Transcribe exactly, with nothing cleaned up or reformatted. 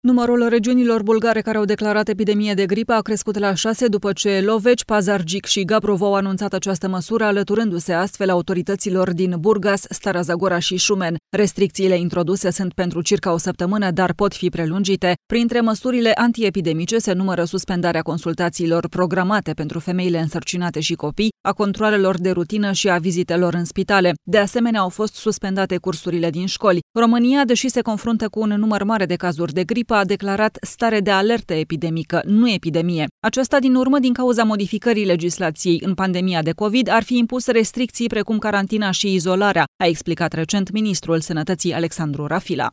Numărul regiunilor bulgare care au declarat epidemie de gripă a crescut la șase după ce Loveci, Pazargic și Gabrovo au anunțat această măsură, alăturându-se astfel autorităților din Burgas, Stara Zagora și Șumen. Restricțiile introduse sunt pentru circa o săptămână, dar pot fi prelungite. Printre măsurile antiepidemice se numără suspendarea consultațiilor programate pentru femeile însărcinate și copii, a controalelor de rutină și a vizitelor în spitale. De asemenea, au fost suspendate cursurile din școli. România, deși se confruntă cu un număr mare de cazuri de gripă, a declarat stare de alertă epidemică, nu epidemie. Aceasta din urmă, din cauza modificării legislației în pandemia de COVID, ar fi impus restricții precum carantina și izolarea, a explicat recent ministrul Sănătății Alexandru Rafila.